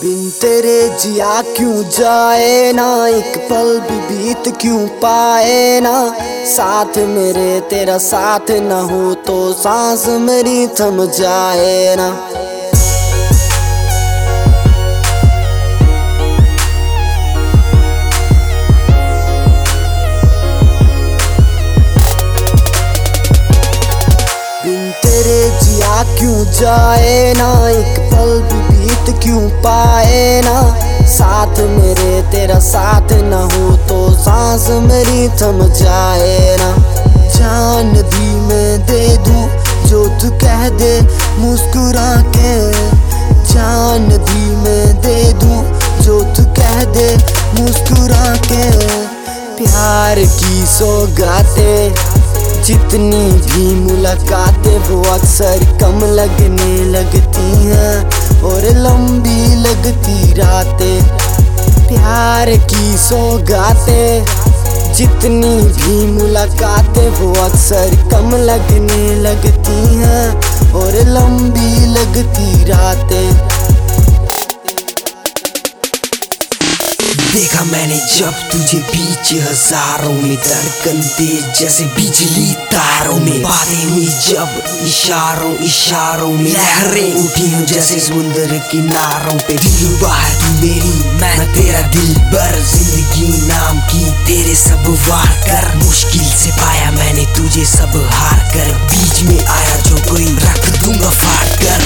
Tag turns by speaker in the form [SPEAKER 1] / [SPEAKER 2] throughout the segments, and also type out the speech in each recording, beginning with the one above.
[SPEAKER 1] बिन तेरे जिया क्यों जाए ना, एक पल भी बीत क्यों पाए ना। साथ मेरे तेरा साथ न हो तो सांस मेरी थम जाए ना। बिन तेरे जिया क्यों जाए ना, एक पल भी बीत क्यों पाए ना। साथ मेरे तेरा साथ न हो तो सांस मेरी थम जाए ना। जान भी मैं दे दूं जो तू कह दे मुस्कुरा के। जान भी मैं दे दूं जो तू कह दे मुस्कुरा के। प्यार की सौगातें जितनी भी मुलाकातें वो अक्सर कम लगने लगती हैं और लंबी लगती रातें। प्यार की सौगातें जितनी भी मुलाकातें वो अक्सर कम लगने लगती हैं और लंबी लगती रातें।
[SPEAKER 2] देखा मैंने जब तुझे बीच हजारों में, धड़कन तेज जैसे बिजली तारों में। बातें हुई जब इशारों इशारों में, लहरें उठी हूँ जैसे समुद्र किनारों पे। दिलरुबा है तू मेरी, मैं तेरा दिलबर, जिंदगी नाम की तेरे सब वार कर। मुश्किल से पाया मैंने तुझे सब हार कर, बीच में आया जो कोई रख दूंगा फाड़ कर।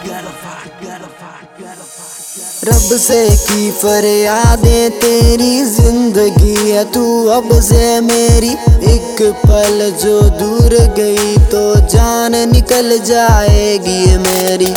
[SPEAKER 1] रब से की फरियादें तेरी जिंदगी है तू अब से मेरी। एक पल जो दूर गई तो जान निकल जाएगी मेरी।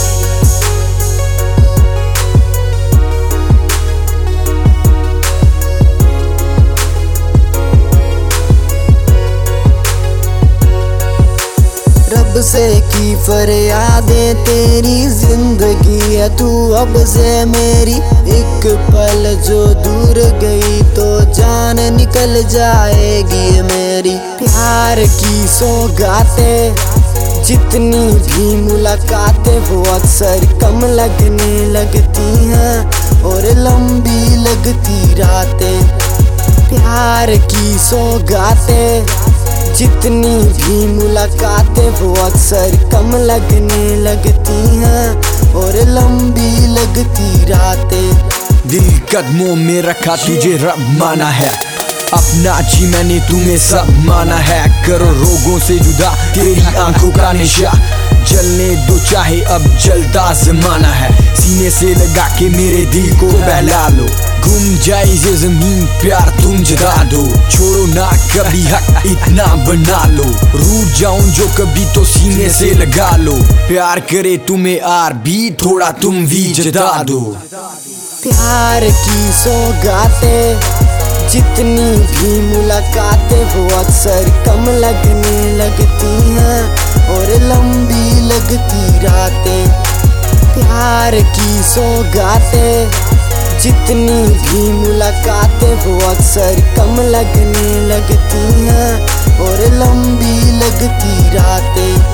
[SPEAKER 1] रब से की फरियादें तेरी जिंदगी है तू अब से मेरी। एक पल जो दूर गई तो जान निकल जाएगी मेरी। प्यार की सौगातें जितनी भी मुलाकातें वो अक्सर कम लगने लगती हैं और लंबी लगती रातें। प्यार की सौगातें जितनी भी मुलाकातें वो अक्सर कम लगने लगती हैं और लंबी लगती रातें।
[SPEAKER 3] दिल कदमों में रखा तुझे रब माना है, अपना जी मैंने तुम्हें सब माना है। करो रोगों से जुदा तेरी आंखों का नशा, जलने दो चाहे अब जलता जमाना है। सीने से लगा के मेरे दिल को बहला लो, घूम जाए ये जमीन प्यार तुम जगा दो। छोड़ो ना कभी हक इतना बना लो, रूठ जाऊं जो कभी तो सीने से लगा लो। प्यार करे तुम्हें आर भी थोड़ा तुम भी जता दो।
[SPEAKER 1] प्यार की सौगातें जितनी भी मुलाकातें वो अक्सर कम लगने लगती हैं और लंबी लगती रातें। प्यार की सौगातें जितनी भी मुलाकातें वो अक्सर कम लगने लगती हैं और लंबी लगती रातें।